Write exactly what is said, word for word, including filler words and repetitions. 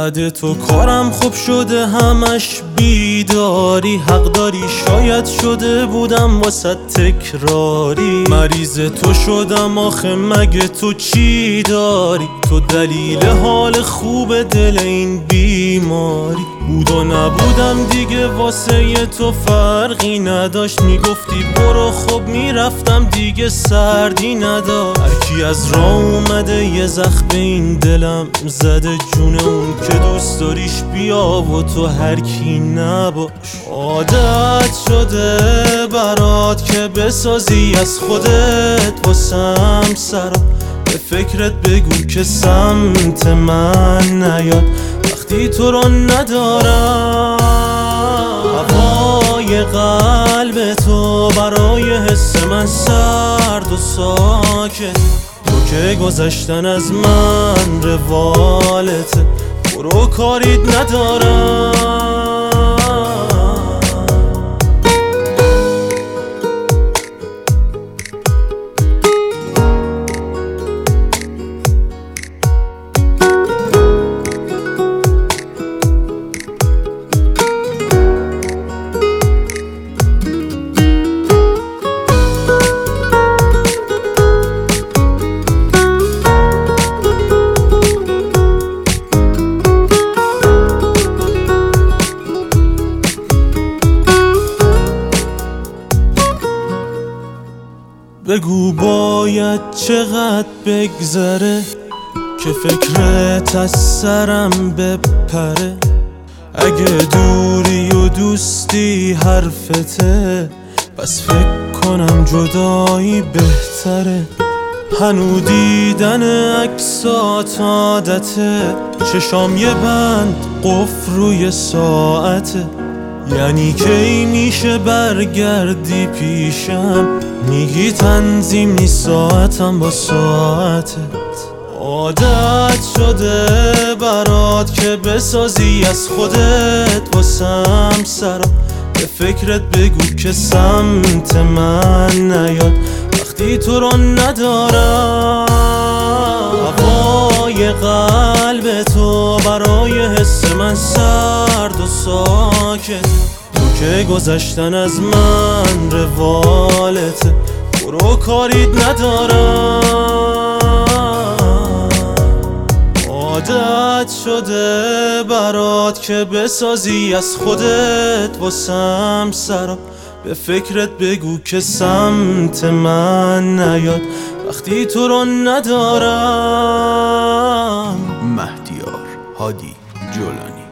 بعد تو کارم خوب شده همش بیداری، حق داری شاید شده بودم واسه تکراری، مریض تو شدم آخه مگه تو چی داری؟ تو دلیل حال خوب دل این بیماری، بود و نبودم دیگه واسه تو فرقی نداشت، میگفتی برو خب میرفتم دیگه سردی نداشت. هرکی از راه اومده یه زخم به این دلم زده، جون اون که دوست داریش بیا و تو هرکی نباش. عادت شده برات که بسازی از خودت واسم سرا، به فکرت بگو که سمت من نیاد وقتی تو رو ندارم. هوای قلب تو برای حس من سرد و ساکت، تو که گذشتن از من روالته، برو کاریت ندارم. بگو باید چقدر بگذره که فکرت از سرم بپره، اگه دوری و دوستی حرفته بس فکر کنم جدایی بهتره. هنو دیدن عکسات عادته، چشام یه بند قفل روی ساعته، یعنی کی میشه برگردی پیشم؟ میگی تنظیم نیست ساعتم با ساعتت. عادت شده برات که بسازی از خودت واسم سرا، به فکرت بگو که سمت من نیاد وقتی تو رو ندارم. هوای قلب تو برای حس من سرد و ساکت، تو که گذشتن از من روالته، برو کاریت ندارم. عادت شده برات که بسازی از خودت واسم سرا، به فکرت بگو که سمت من نیاد وقتی تو رو ندارم. مهدیار هادی جولانی.